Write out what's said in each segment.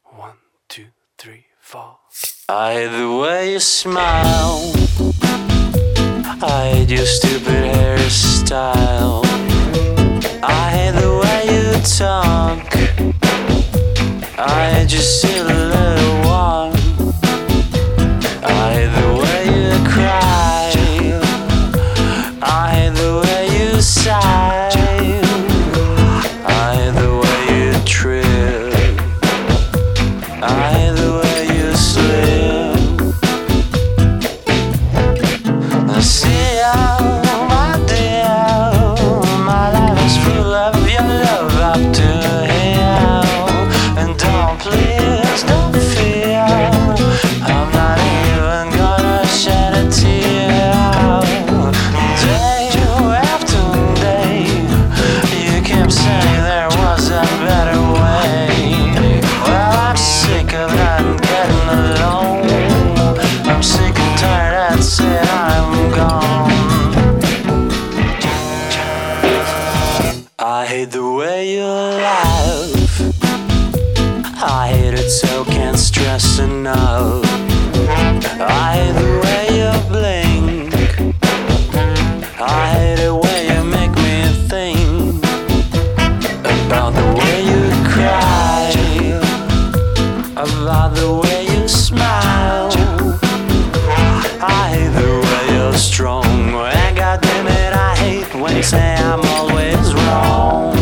1, 2, 3, 4. I hate the way you smile. I hate your stupid hairstyle. I hate the way you talk. I hate your silly little walk. I hate the way you cry. I hate the way you sigh. I hate the way you trip. I hate the way you slip. See ya, my dear. My life is full of your love up to here. And please don't fear. I'm not even gonna shed a tear. Day after day, you kept saying there was a better way. Well, I'm sick of not getting along. I'm sick and tired, I'd say I'm gone. I hate the way you laugh. I hate it so can't stress enough. I hate the way you blink. I hate the way you make me think about the way you cry, about the way you smile. I hate the way you're strong. And goddamn it, I hate when you say I'm always wrong.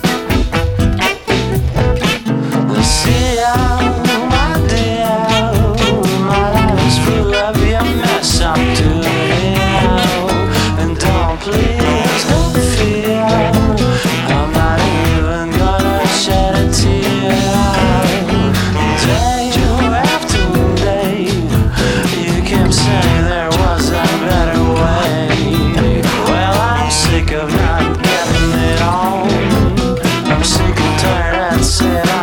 See ya, my dear. My life is full of your mess up to here. And please don't fear. I'm not even gonna shed a tear. Day after day, you kept saying there was a better way. Well, I'm sick of not getting it on. I'm sick and tired, I'd say